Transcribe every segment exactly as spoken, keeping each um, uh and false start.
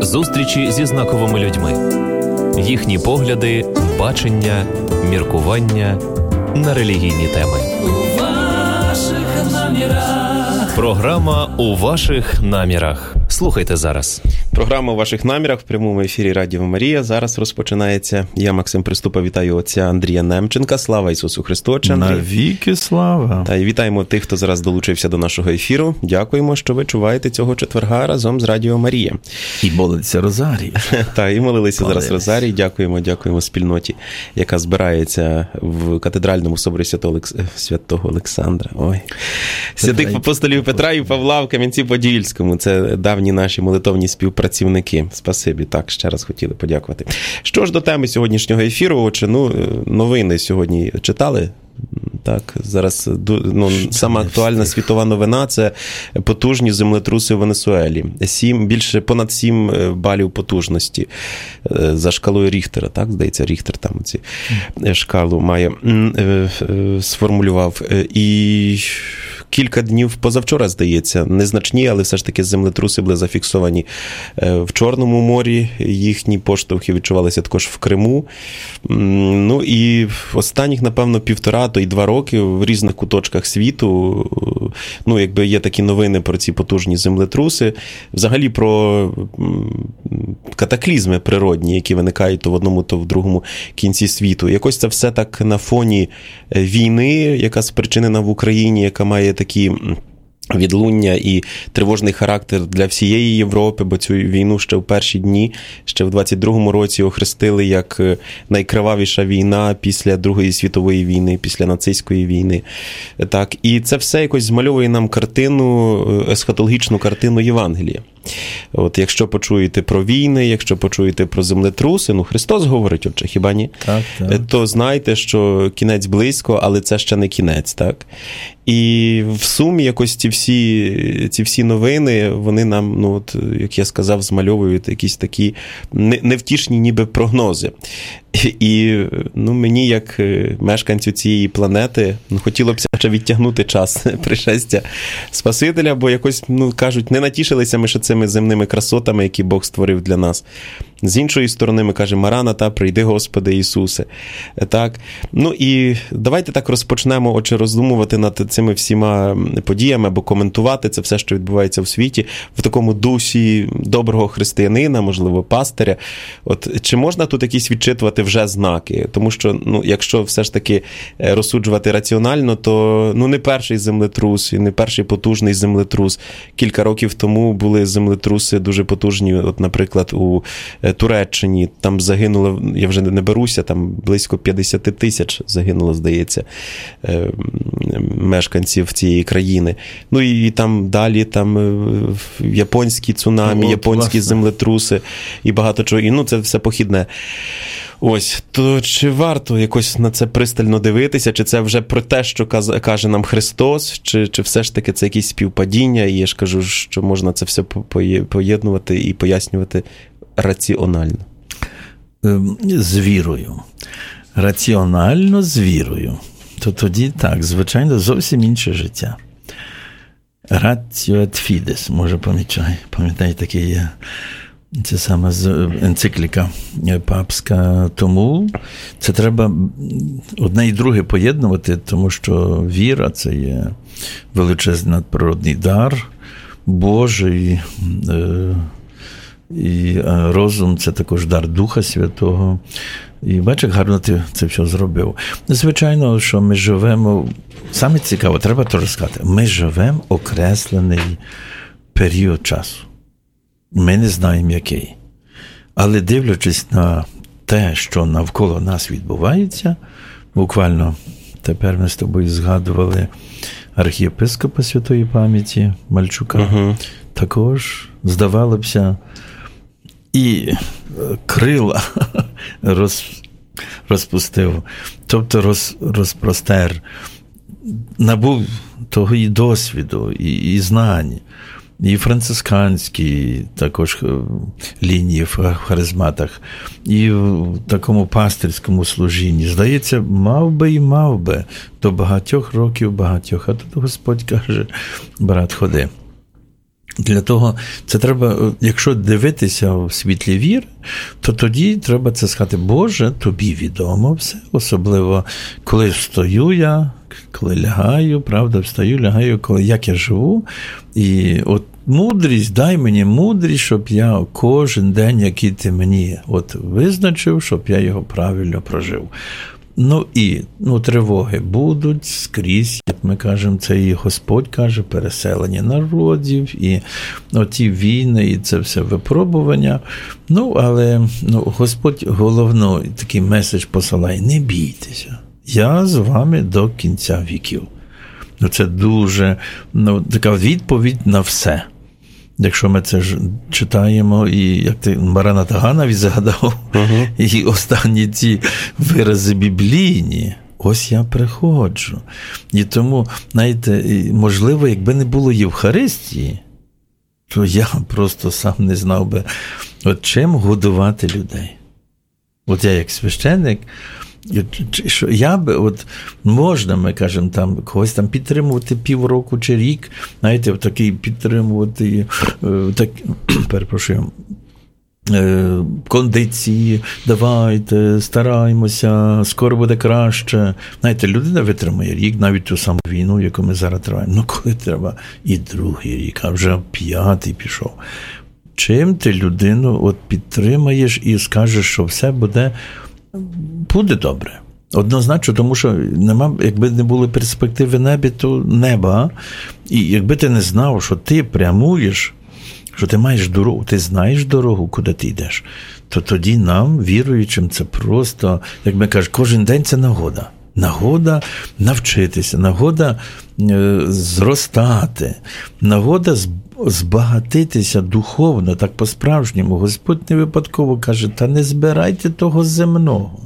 Зустрічі зі знаковими людьми. Їхні погляди, бачення, міркування на релігійні теми. У ваших намірах. Програма «У ваших намірах». Слухайте зараз. Програма «У ваших намірах» в прямому ефірі Радіо Марія зараз розпочинається. Я, Максим Приступа, вітаю отця Андрія Немченка. Слава Ісусу Христу, отче Андрій. Навіки слава. Та й вітаємо тих, хто зараз долучився до нашого ефіру. Дякуємо, що ви чуваєте цього четверга разом з Радіо Марія. І молиться Розарій. Так, і молилися Молились. зараз Розарій. Дякуємо, дякуємо спільноті, яка збирається в катедральному соборі Святого Олександра. Ой. Святих апостолів Петра і Павла в Кам'янці-Подільському. Це давні наші молитовні співпрацівники. Спасибі. Так, ще раз хотіли подякувати. Що ж до теми сьогоднішнього ефіру, отже, ну, новини сьогодні читали? Так, зараз ну, сама актуальна світова новина – це потужні землетруси в Венесуелі. Сім, більше понад сім балів потужності за шкалою Ріхтера, так, здається, Ріхтер там ці шкалу має, сформулював. І кілька днів позавчора, здається, незначні, але все ж таки землетруси були зафіксовані в Чорному морі, їхні поштовхи відчувалися також в Криму. Ну і в останніх, напевно, півтора, то й два роки в різних куточках світу, ну, якби є такі новини про ці потужні землетруси, взагалі про катаклізми природні, які виникають то в одному, то в другому кінці світу. Якось це все так на фоні війни, яка спричинена в Україні, яка має такі відлуння і тривожний характер для всієї Європи, бо цю війну ще в перші дні, ще в двадцять другому році охрестили як найкривавіша війна після Другої світової війни, після нацистської війни. Так, і це все якось змальовує нам картину, есхатологічну картину Євангелія. От якщо почуєте про війни, якщо почуєте про землетруси, ну Христос говорить, отже, хіба ні? Так, так. То знайте, що кінець близько, але це ще не кінець, так? І в сумі якось ці всі, ці всі новини, вони нам, ну от, як я сказав, змальовують якісь такі невтішні ніби прогнози. І ну, мені, як мешканцю цієї планети, ну, хотілося б ще відтягнути час пришестя Спасителя, бо якось, ну, кажуть, не натішилися ми ще цими земними красотами, які Бог створив для нас. З іншої сторони, ми кажемо, Мараната, прийди, Господи Ісусе. Так? Ну і давайте так розпочнемо, отже, роздумувати над цими всіма подіями, або коментувати це все, що відбувається в світі, в такому дусі доброго християнина, можливо, пастиря. От, чи можна тут якісь відчитувати вже знаки? Тому що, ну, якщо все ж таки розсуджувати раціонально, то ну, не перший землетрус, і не перший потужний землетрус. Кілька років тому були землетруси дуже потужні, от, наприклад, у Туреччині, там загинуло, я вже не беруся, там близько п'ятдесят тисяч загинуло, здається, мешканців цієї країни. Ну і там далі, там японські цунамі, ну, японські власне. землетруси і багато чого. І ну це все похідне. Ось, то чи варто якось на це пристально дивитися, чи це вже про те, що каже нам Христос, чи, чи все ж таки це якісь співпадіння, і я ж кажу, що можна це все поєднувати і пояснювати раціонально? З вірою. Раціонально з вірою. То тоді так, звичайно, зовсім інше життя. Ratio et fides, може пам'ятаєте, таке є. Це саме енцикліка папська. Тому це треба одне і друге поєднувати, тому що віра – це є величезний надприродний дар Божий, і розум – це також дар Духа Святого. І бачиш, як гарно ти це все зробив. Звичайно, що ми живемо, саме цікаво, треба теж сказати, ми живемо окреслений період часу. Ми не знаємо, який. Але дивлячись на те, що навколо нас відбувається, буквально тепер ми з тобою згадували архієпископа святої пам'яті Мальчука, uh-huh. також, здавалося, і крила роз, розпустив, тобто роз, розпростер, набув того і досвіду, і, і знань, і францисканські також лінії в харизматах, і в такому пастирському служінні. Здається, мав би і мав би до багатьох років багатьох. А тут Господь каже, брат, ходи. Для того, це треба, якщо дивитися в світлі віри, то тоді треба це сказати: Боже, тобі відомо все, особливо коли встаю я, коли лягаю, правда, встаю, лягаю, коли, як я живу, і от мудрість, дай мені мудрість, щоб я кожен день, який ти мені от визначив, щоб я його правильно прожив. Ну і ну, тривоги будуть скрізь, як ми кажемо, це і Господь каже, переселення народів, і оті війни, і це все випробування. Ну, але ну, Господь головний такий меседж посилає: не бійтеся, я з вами до кінця віків. Ну, це дуже ну, така відповідь на все. Якщо ми це ж читаємо, і як ти Мараната Га навіть згадав, uh-huh. і останні ці вирази біблійні, ось я приходжу. І тому, знаєте, можливо, якби не було Євхаристії, то я просто сам не знав би, от чим годувати людей. От я як священник, що я би, от можна, ми кажемо, там когось там підтримувати півроку чи рік, знаєте, такий підтримувати, так, перепрошую, кондиції, давайте, стараємося, скоро буде краще. Знаєте, людина витримує рік, навіть ту саму війну, яку ми зараз триваємо. Ну, коли треба і другий рік, а вже п'ятий пішов. Чим ти людину от підтримаєш і скажеш, що все буде буде добре. Однозначно, тому що нема, якби не були перспективи небі, то неба. І якби ти не знав, що ти прямуєш, що ти маєш дорогу, ти знаєш дорогу, куди ти йдеш, то тоді нам, віруючим, це просто, як ми кажемо, кожен день це нагода. Нагода навчитися, нагода е, зростати, нагода збагатитися духовно, так по-справжньому. Господь не випадково каже: та не збирайте того земного.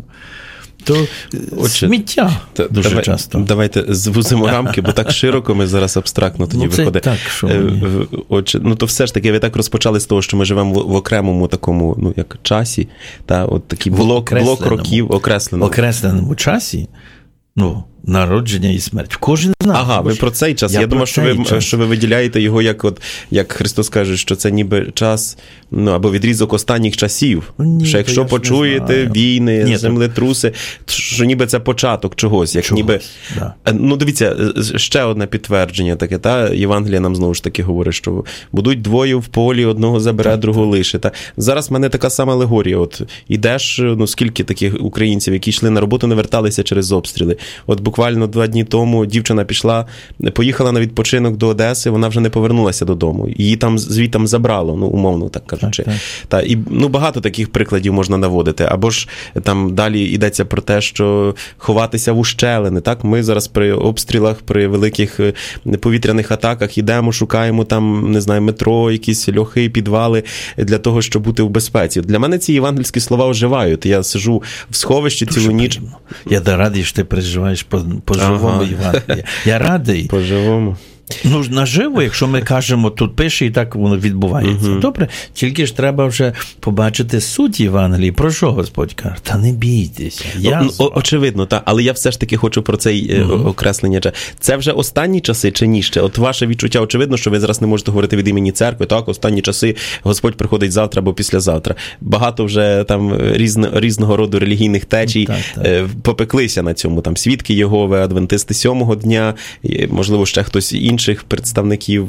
То Отже, сміття та, дуже давай, часто. Давайте звузимо рамки, бо так широко ми зараз абстрактно тоді ну, виходить. Так, що мені... Отже, ну то все ж таки ви так розпочали з того, що ми живемо в, в окремому такому, ну як часі, та от такий блок, блок років окресленому. окресленому часі. Ну, народження і смерть. Кожен знає. Ага, ви про цей час. Я, Я думав, що ви, час. що ви виділяєте його, як от, як Христос каже, що це ніби час, ну, або відрізок останніх часів. Ні, що якщо почуєте війни, Ні, землетруси, що ніби це початок чогось. Як чогось, ніби... да. Ну, дивіться, ще одне підтвердження таке, та? Євангелія нам знову ж таки говорить, що будуть двоє в полі, одного забере, так, другого лише. Та? Зараз в мене така сама алегорія. От ідеш, ну, скільки таких українців, які йшли на роботу, не верталися через обстріли. От буквально два дні тому дівчина пішла, поїхала на відпочинок до Одеси, вона вже не повернулася додому. Її там звідти забрало, ну, умовно так кажучи. Так, так. Та, і, ну, багато таких прикладів можна наводити. Або ж там далі йдеться про те, що ховатися в ущелини. Так? Ми зараз при обстрілах, при великих повітряних атаках йдемо, шукаємо там, не знаю, метро, якісь льохи, підвали для того, щоб бути в безпеці. Для мене ці євангельські слова оживають. Я сиджу в сховищі дуже цілу ніч. Приємно. Я радий, що ти переживаєш по, по ага. живому Євангелії. Я радий. По живому. Ну, наживо, якщо ми кажемо, тут пише, і так воно відбувається. Uh-huh. Добре, тільки ж треба вже побачити суть Євангелії. Про що Господь каже? Та не бійтеся. Я ну, о, очевидно, так. Але я все ж таки хочу про це uh-huh. окреслення. Це вже останні часи чи ні ще? От ваше відчуття, очевидно, що ви зараз не можете говорити від імені церкви. Так, останні часи Господь приходить завтра або післязавтра. Багато вже там різно, різного роду релігійних течій так, так. попеклися на цьому. Там свідки Єгови, адвентисти сьомого дня, можливо, ще хтось інший. Інших представників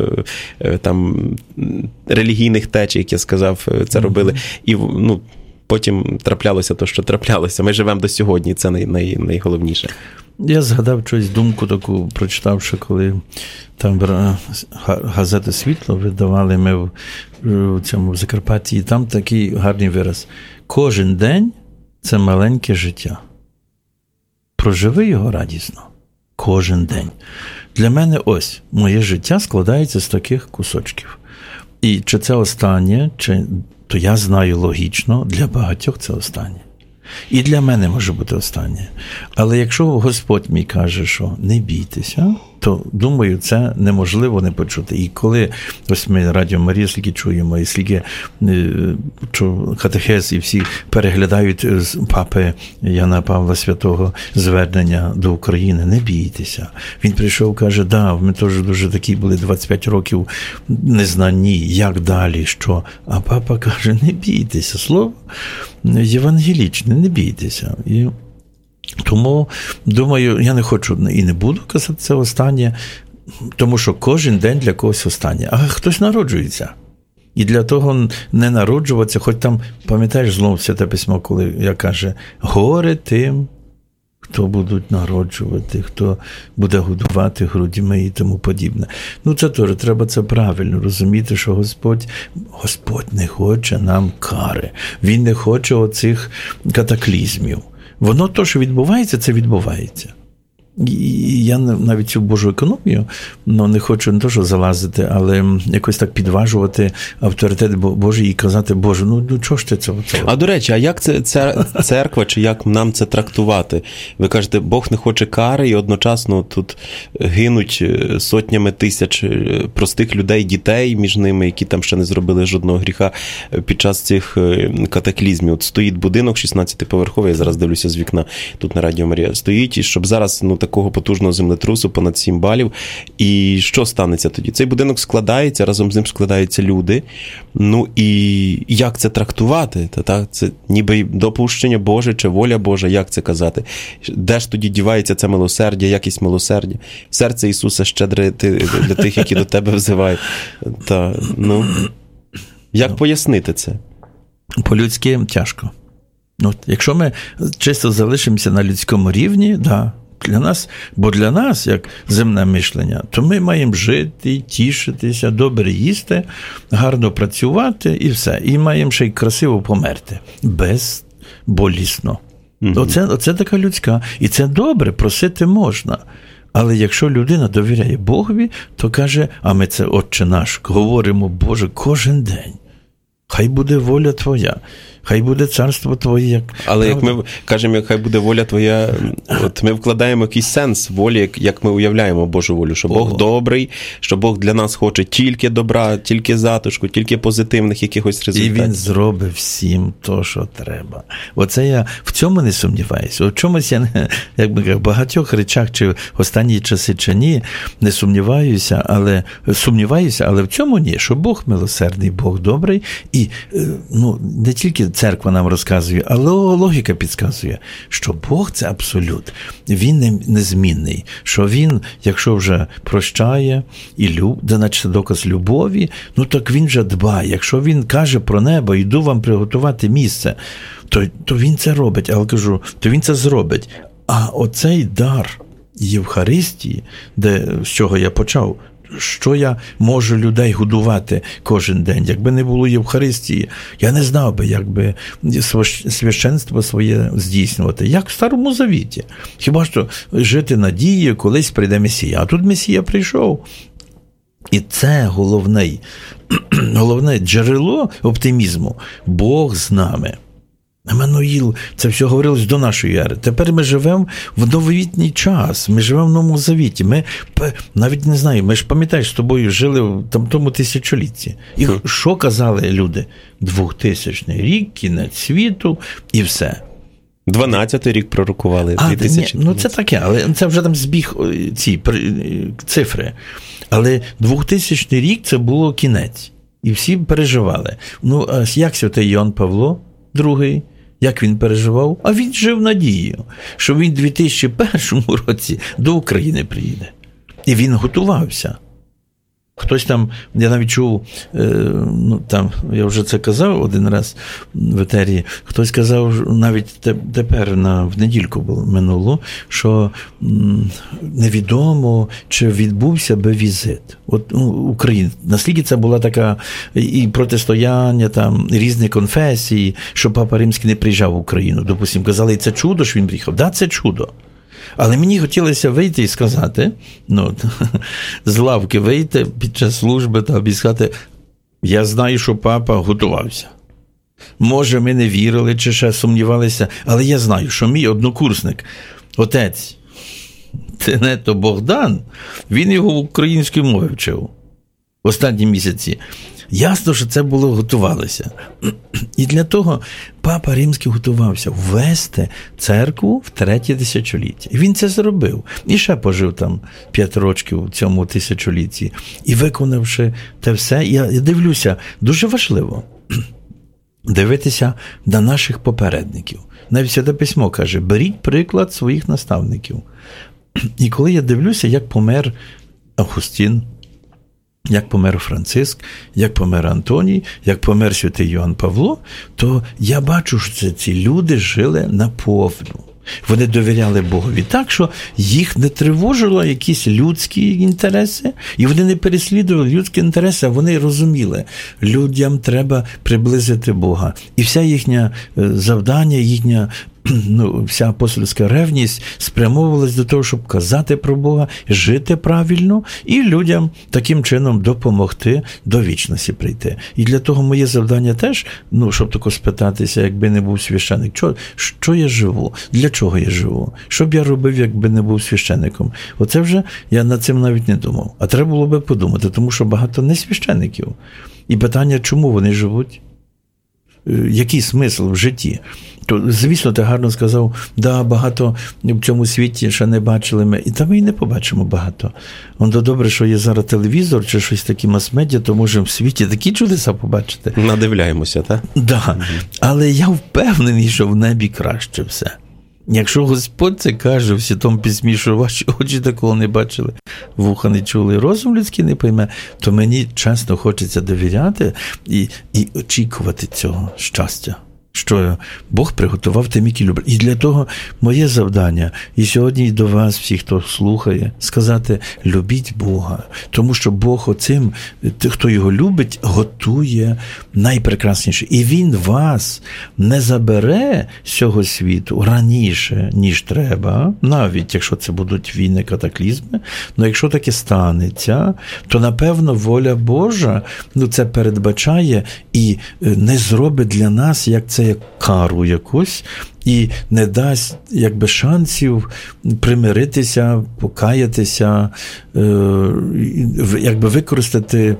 там релігійних течій, як я сказав, це робили. І ну, потім траплялося те, що траплялося. Ми живемо до сьогодні, це най, най, найголовніше. Я згадав щось, думку таку, прочитавши, коли там газети «Світло» видавали ми в, в цьому в Закарпатті, і там такий гарний вираз. Кожен день – це маленьке життя. Проживи його радісно. Кожен день. Для мене ось, моє життя складається з таких кусочків. І чи це останнє, чи, то я знаю логічно, для багатьох це останнє. І для мене може бути останнє. Але якщо Господь мій каже, що не бійтеся, то, думаю, це неможливо не почути. І коли ось ми Радіо Марія скільки чуємо, і скільки катехез, і всі переглядають з папи Яна Павла Святого звернення до України, не бійтеся. Він прийшов, каже, да, ми теж дуже такі були двадцять п'ять років незнанні, як далі, що. А папа каже, не бійтеся, слово євангелічне, не бійтеся. І тому, думаю, я не хочу і не буду казати це останнє, тому що кожен день для когось останнє. А хтось народжується. І для того не народжуватися, хоч там, пам'ятаєш, знову Святе Письмо, коли я каже, горе тим, хто будуть народжувати, хто буде годувати грудьми і тому подібне. Ну, це теж, треба це правильно розуміти, що Господь, Господь не хоче нам кари. Він не хоче оцих катаклізмів. Воно то, що відбувається, це відбувається. І я навіть цю Божу економію, ну, не хочу не то, що залазити, але якось так підважувати авторитет Божий і казати, Боже, ну, ну чого ж ти це? А до речі, а як це церква, чи як нам це трактувати? Ви кажете, Бог не хоче кари, і одночасно тут гинуть сотнями тисяч простих людей, дітей між ними, які там ще не зробили жодного гріха під час цих катаклізмів. От стоїть будинок шістнадцятиповерховий, я зараз дивлюся з вікна, тут на Радіо Марія, стоїть, і щоб зараз, ну, такого потужного землетрусу, понад сім балів. І що станеться тоді? Цей будинок складається, разом з ним складаються люди. Ну і як це трактувати? Та, та, це ніби допущення Боже чи воля Божа, як це казати? Де ж тоді дівається це милосердя, якість милосердя? Серце Ісуса щедре для тих, які до тебе взивають. Та, ну, як пояснити це? По-людськи тяжко. Ну, якщо ми чисто залишимося на людському рівні, да, для нас, бо для нас, як земне мишлення, то ми маємо жити, тішитися, добре їсти, гарно працювати і все. І маємо ще й красиво померти. Безболісно. Mm-hmm. Оце, оце така людська. І це добре, просити можна. Але якщо людина довіряє Богові, то каже, а ми це, Отче наш, говоримо, Боже, кожен день. Хай буде воля Твоя, хай буде царство Твоє. Як... Але правда? Як ми кажемо, хай буде воля Твоя, от ми вкладаємо якийсь сенс волі, як, як ми уявляємо Божу волю, що Бог О. добрий, що Бог для нас хоче тільки добра, тільки затишку, тільки позитивних якихось результатів. І Він зробить всім то, що треба. Оце я в цьому не сумніваюся. У чомусь я не, як би в багатьох речах, чи останні часи, чи ні, не сумніваюся, але сумніваюся, але в цьому ні, що Бог милосердний, Бог добрий, і ну, не тільки церква нам розказує, але логіка підказує, що Бог – це абсолют. Він незмінний. Що Він, якщо вже прощає і люб, де наче це доказ любові, ну так Він вже дбає. Якщо Він каже про небо, йду вам приготувати місце, то, то Він це робить. Але кажу, то Він це зробить. А оцей дар Євхаристії, де, з чого я почав, що я можу людей годувати кожен день? Якби не було Євхаристії, я не знав би, як би священство своє здійснювати. Як в Старому Завіті. Хіба що жити надією, колись прийде Месія. А тут Месія прийшов. І це головне, головне джерело оптимізму. Бог з нами. Еммануїл, це все говорилось до нашої ери. Тепер ми живемо в нововітній час, ми живемо в Новому Завіті. Ми навіть не знаю, ми ж пам'ятаєш, з тобою жили в там, тому тисячолітті. І mm. що казали люди? Двохтисячний рік, кінець світу і все. Дванадцятий рік пророкували. А, ні, ну це таке, але це вже там збіг ці цифри. Але двохтисячний рік це було кінець. І всі переживали. Ну, а як святий Йоанн Павло Другий, як він переживав? А він жив надією, що він у дві тисячі першому році до України приїде. І він готувався. Хтось там, я навіть чув, е, ну там, я вже це казав один раз в етері, хтось казав, навіть те, тепер на, в недільку було минуло, що м, невідомо, чи відбувся би візит. От ну, Україна. Наскільки це була така і протистояння, там, різні конфесії, що Папа Римський не приїжджав в Україну. Допустим, казали, і це чудо, що він приїхав. Так, да, це чудо. Але мені хотілося вийти і сказати, ну, з лавки вийти під час служби та і сказати, я знаю, що папа готувався. Може, ми не вірили чи ще сумнівалися, але я знаю, що мій однокурсник, отець це не то Богдан, він його українською мовою вчив останні місяці. Ясно, що це було, готувалося. І для того Папа Римський готувався ввести церкву в третє тисячоліття. І він це зробив. І ще пожив там п'ять років в цьому тисячолітті. І виконавши те все, я дивлюся, дуже важливо дивитися на наших попередників. Навіть Святе Письмо каже, беріть приклад своїх наставників. І коли я дивлюся, як помер Августин, як помер Франциск, як помер Антоній, як помер святий Йоанн Павло, то я бачу, що ці люди жили наповну. Вони довіряли Богові так, що їх не тривожило якісь людські інтереси, і вони не переслідували людські інтереси, а вони розуміли, людям треба приблизити Бога. І вся їхня завдання, їхня ну, вся апостольська ревність спрямовувалась до того, щоб казати про Бога, жити правильно і людям таким чином допомогти до вічності прийти. І для того моє завдання теж, ну, щоб тако спитатися, якби не був священник, що, що я живу, для чого я живу, що б я робив, якби не був священником. Оце вже я над цим навіть не думав. А треба було би подумати, тому що багато не священників. І питання, чому вони живуть? Який смисл в житті? То, звісно, ти гарно сказав, да, багато в цьому світі ще не бачили ми, і там ми і не побачимо багато. Воно добре, що є зараз телевізор чи щось таке мас-медіа, то можемо в світі такі чудеса побачити. Надивляємося, так? Да. Угу. Але я впевнений, що в небі краще все. Якщо Господь це каже в Святому Письмі, що ваші очі такого не бачили, вуха не чули, розум людський не пойме, то мені чесно хочеться довіряти і, і очікувати цього щастя, що Бог приготував тим, які люблять. І для того моє завдання, і сьогодні і до вас, всіх, хто слухає, сказати, любіть Бога. Тому що Бог оцим, хто його любить, готує найпрекрасніше. І Він вас не забере з цього світу раніше, ніж треба, навіть якщо це будуть війни, катаклізми. Але якщо таке станеться, то, напевно, воля Божа, ну, це передбачає і не зробить для нас, як це як кару якусь, і не дасть якби шансів примиритися, покаятися, якби використати,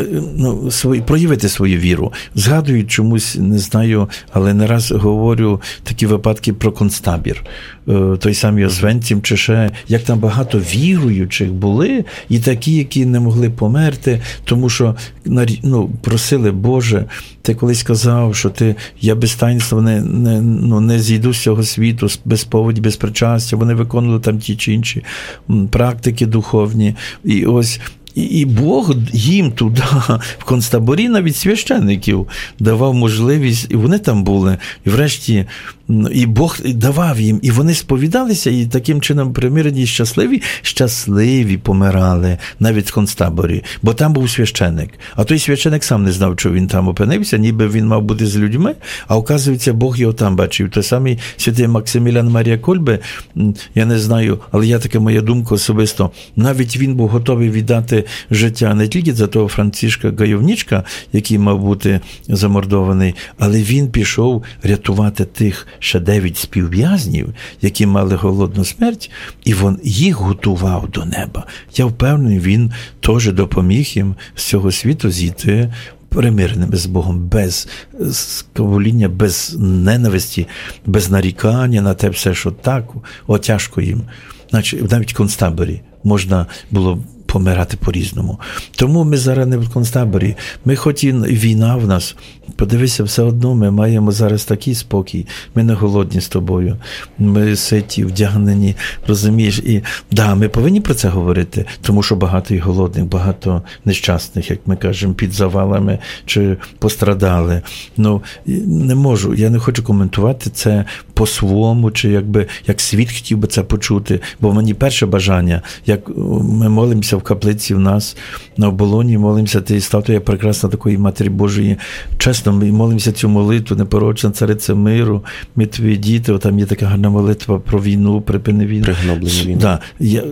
ну, свої, проявити свою віру. Згадую чомусь, не знаю, але не раз говорю такі випадки про концтабір. Той самий Озвенцім чи ще, як там багато віруючих були, і такі, які не могли померти, тому що, ну, просили, Боже, ти колись казав, що ти, я без таїнства не, не, ну, не зійду з цього світу, без сповіді, без причастя. Вони виконували там ті чи інші практики духовні. І ось І Бог їм туди, в концтаборі, навіть священників давав можливість, і вони там були, і врешті, і Бог давав їм, і вони сповідалися, і таким чином примирені, щасливі, щасливі помирали навіть в концтаборі, бо там був священник. А той священник сам не знав, що він там опинився, ніби він мав бути з людьми, а оказується, Бог його там бачив. Той самий святий Максимілян Марія Кольбе, я не знаю, але я така моя думка особисто, навіть він був готовий віддати життя не тільки за того Францишка Гайовничка, який мав бути замордований, але він пішов рятувати тих ще дев'ять співв'язнів, які мали голодну смерть, і він їх готував до неба. Я впевнений, він теж допоміг їм з цього світу зійти примиреними з Богом, без скавоління, без ненависті, без нарікання на те все, що так, о, тяжко їм. Значить, навіть в концтаборі можна було помирати по-різному. Тому ми зараз не в концтаборі. Ми хоч і війна в нас, подивися, все одно ми маємо зараз такий спокій. Ми не голодні з тобою. Ми ситі, вдягнені, розумієш? І да, ми повинні про це говорити, тому що багато і голодних, багато нещасних, як ми кажемо, під завалами чи пострадали. Ну, не можу, я не хочу коментувати це по-своєму, чи якби, як світ хотів би це почути, бо мені перше бажання, як ми молимося в каплиці в нас, на оболоні, молимося, ти статуя прекрасна такої Матері Божої. Чесно, ми молимося цю молитву, непорочна цариця миру, ми твої діти, там є така гарна молитва про війну, припини війну. Пригноблення війни. Да. Я,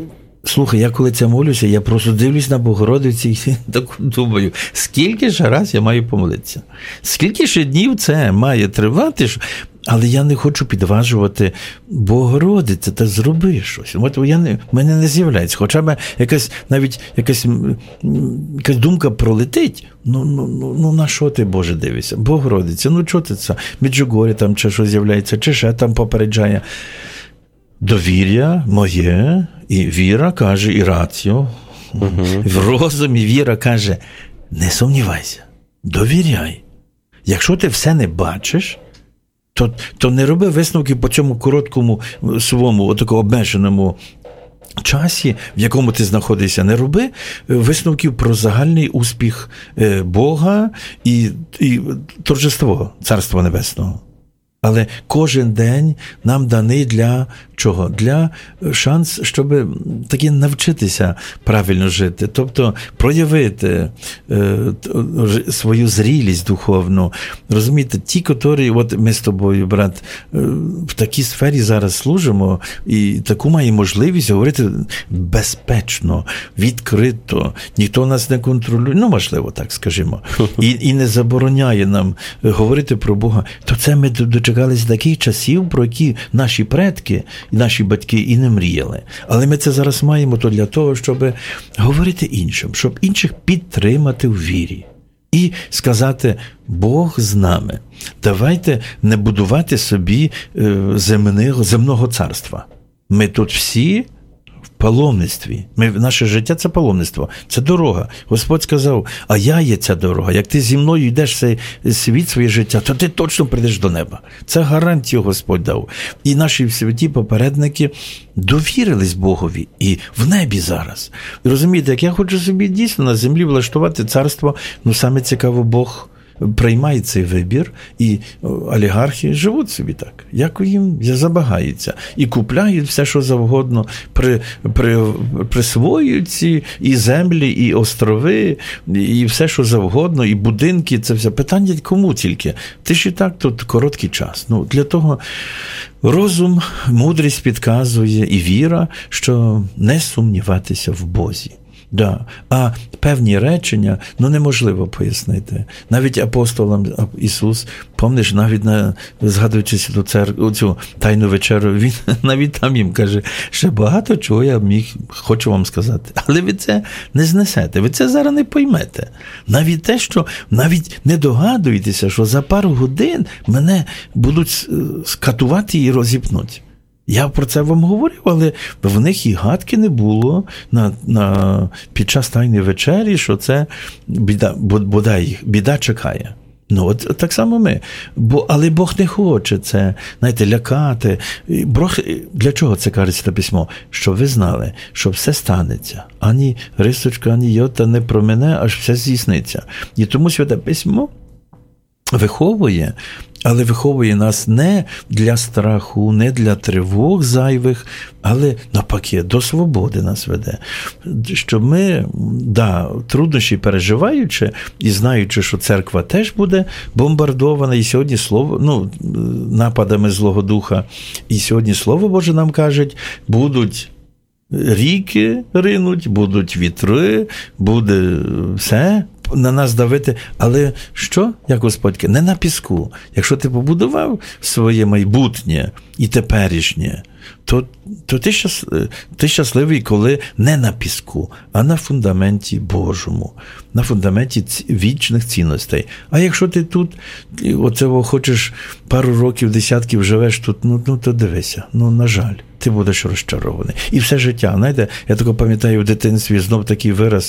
Слухай, я коли це молюся, я просто дивлюсь на Богородицю і так думаю, скільки ж раз я маю помолитися? Скільки ж днів це має тривати? Але я не хочу підважувати Богородиця, та зроби щось. От я не, в мене не з'являється. Хоча б якась, навіть якась, якась думка пролетить. Ну, ну, ну, ну на що ти, Боже, дивишся? Богородиця, ну чого ти це? Меджугорі там чи що з'являється, чи ще там попереджає. Довір'я моє, і віра каже, і раціо. Угу. В розумі віра каже, не сумнівайся, довіряй. Якщо ти все не бачиш, то, то не роби висновки по цьому короткому своєму, отакому обмеженому часі, в якому ти знаходишся. Не роби висновків про загальний успіх Бога і, і торжество Царства Небесного. Але кожен день нам даний для чого? Для шанс, щоб таки навчитися правильно жити, тобто проявити е, свою зрілість духовну. Розумієте, ті, котрі, от ми з тобою, брат, е, в такій сфері зараз служимо, і таку маємо можливість говорити безпечно, відкрито, ніхто нас не контролює, ну, можливо, так скажімо, і, і не забороняє нам говорити про Бога, то це ми дочекались таких часів, про які наші предки, наші батьки і не мріяли. Але ми це зараз маємо то для того, щоб говорити іншим, щоб інших підтримати в вірі. І сказати, Бог з нами. Давайте не будувати собі земного, земного царства. Ми тут всі в паломництві. Ми, наше життя – це паломництво, це дорога. Господь сказав, а я є ця дорога. Як ти зі мною йдеш цей світ, своє життя, то ти точно прийдеш до неба. Це гарантію Господь дав. І наші святі попередники довірились Богові і в небі зараз. І розумієте, як я хочу собі дійсно на землі влаштувати царство, ну саме цікаво, Бог приймає цей вибір, і олігархи живуть собі так, як їм забагається. І купляють все, що завгодно, при, при, присвоюють ці і землі, і острови, і все, що завгодно, і будинки, це все. Питання кому тільки? Ти ж і так тут короткий час. Ну, для того розум, мудрість підказує і віра, що не сумніватися в Бозі. Да. А певні речення, ну, неможливо пояснити. Навіть апостолам Ісус, помниш, навіть на, згадуючи цю, церкву, цю тайну вечерю, він навіть там їм каже, ще багато чого я міг, хочу вам сказати. Але ви це не знесете, ви це зараз не поймете. Навіть те, що навіть не догадуєтеся, що за пару годин мене будуть скатувати і розіпнуть. Я про це вам говорив, але в них і гадки не було на, на, під час Тайної вечері, що це біда, бодай, біда чекає. Ну, от так само ми. Бо, але Бог не хоче це, знаєте, лякати. Бог, для чого це каже це письмо? Щоб ви знали, що все станеться. Ані рисочка, ані йота не промине, аж все здійсниться. І тому Святе Письмо виховує, але виховує нас не для страху, не для тривог зайвих, але навпаки, до свободи нас веде. Щоб ми, да, труднощі переживаючи і знаючи, що церква теж буде бомбардована, і сьогодні слово, ну, нападами Злого Духа, і сьогодні Слово Боже нам кажуть, будуть ріки ринуть, будуть вітри, буде все на нас давити, але що, як Господь каже, не на піску. Якщо ти побудував своє майбутнє і теперішнє, то, то ти, щас, ти щасливий, коли не на піску, а на фундаменті Божому, на фундаменті вічних цінностей. А якщо ти тут, оце хочеш пару років, десятків живеш тут, ну, ну то дивися, ну, на жаль, ти будеш розчарований. І все життя, знаєте, я тако пам'ятаю в дитинстві знов такий вираз,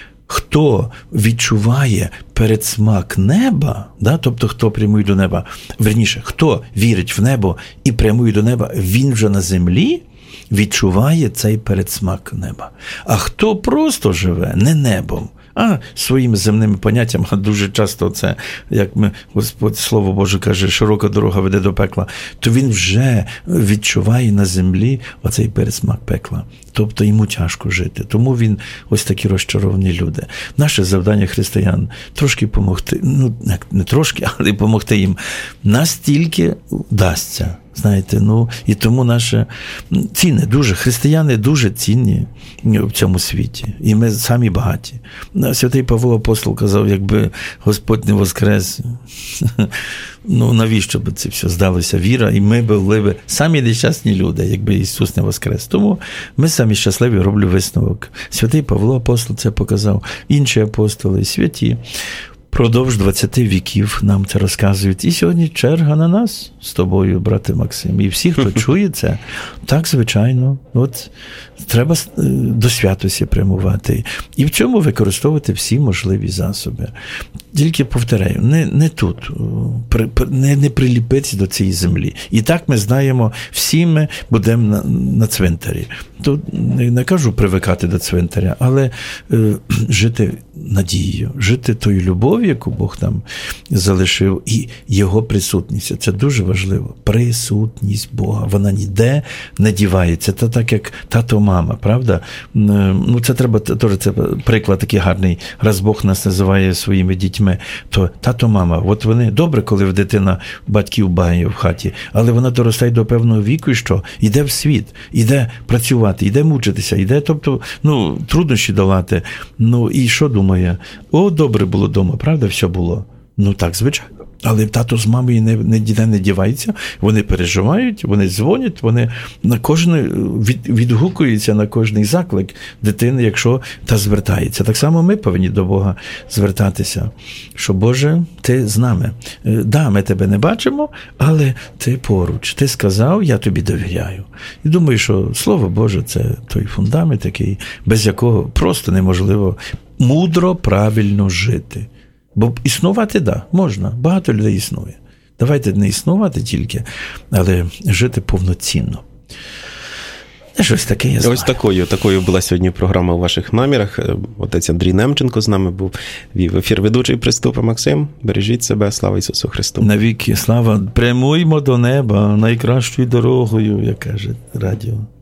хто відчуває передсмак неба, да, тобто хто прямує до неба, верніше, хто вірить в небо і прямує до неба, він вже на землі відчуває цей передсмак неба. А хто просто живе не небом, а своїми земними поняттями, а дуже часто це, як ми, Господь, Слово Боже каже, широка дорога веде до пекла, то він вже відчуває на землі оцей передсмак пекла. Тобто йому тяжко жити. Тому він ось такі розчаровані люди. Наше завдання християн трошки помогти, ну, не трошки, але помогти їм. Настільки вдасться, Знаєте, ну, і тому наше цінне дуже, християни дуже цінні в цьому світі. І ми самі багаті. Святий Павло Апостол казав, якби Господь не воскрес, ну, навіщо б це все здалося? Віра, і ми були б самі нещасні люди, якби Ісус не воскрес. Тому ми самі щасливі, роблю висновок. Святий Павло Апостол це показав, інші апостоли, святі. Продовж двадцяти віків нам це розказують. І сьогодні черга на нас з тобою, брате Максим. І всі, хто чує це, так, звичайно, от треба до святості прямувати. І в цьому використовувати всі можливі засоби. Тільки, повторяю, не, не тут, не, не приліпитися до цієї землі. І так ми знаємо, всі ми будемо на, на цвинтарі. Тут не, не кажу привикати до цвинтаря, але е, жити надією, жити тою любов'ю, яку Бог нам залишив, і Його присутність. Це дуже важливо. Присутність Бога. Вона ніде не дівається. Це так, як тато-мама, правда? Ну, це треба, теж це приклад такий гарний. Раз Бог нас називає своїми дітьми, то тато-мама, от вони, добре, коли дитина батьків бає в хаті, але вона доростає до певного віку, і що? Йде в світ, йде працювати, йде мучитися, йде, тобто, ну, труднощі долати. Ну, і що думає? О, добре було вдома, правда, все було? Ну, так, звичайно. Але тато з мамою не, не, не, не дівається, вони переживають, вони дзвонять, вони на кожне, від, відгукуються на кожний заклик дитини, якщо та звертається. Так само ми повинні до Бога звертатися, що, Боже, ти з нами. Да, ми тебе не бачимо, але ти поруч. Ти сказав, я тобі довіряю. І думаю, що Слово Боже – це той фундамент такий, без якого просто неможливо мудро, правильно жити. Бо існувати, да, можна. Багато людей існує. Давайте не існувати тільки, але жити повноцінно. Щось таке я знаю. Ось такою, такою була сьогодні програма «У ваших намірах». Отець Андрій Немченко з нами був. Вів ефір ведучий Приступа Максим. Бережіть себе. Слава Ісусу Христу. Навіки слава. Прямуймо до неба найкращою дорогою, як каже радіо.